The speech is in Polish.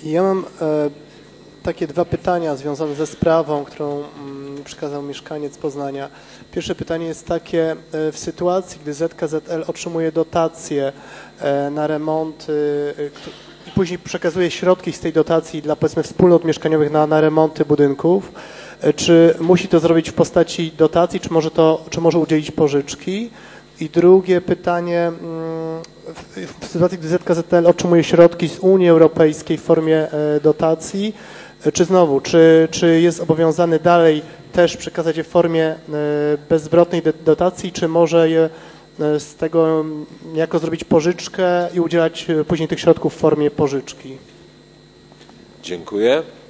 Ja mam takie dwa pytania związane ze sprawą, którą przekazał mieszkaniec z Poznania. Pierwsze pytanie jest takie, w sytuacji, gdy ZKZL otrzymuje dotacje na remonty i później przekazuje środki z tej dotacji dla, powiedzmy, wspólnot mieszkaniowych na remonty budynków, czy musi to zrobić w postaci dotacji, czy może udzielić pożyczki? I drugie pytanie, w sytuacji, gdy ZKZL otrzymuje środki z Unii Europejskiej w formie dotacji, czy jest zobowiązany dalej też przekazać je w formie bezzwrotnej dotacji, czy może je z tego niejako zrobić pożyczkę i udzielać później tych środków w formie pożyczki? Dziękuję.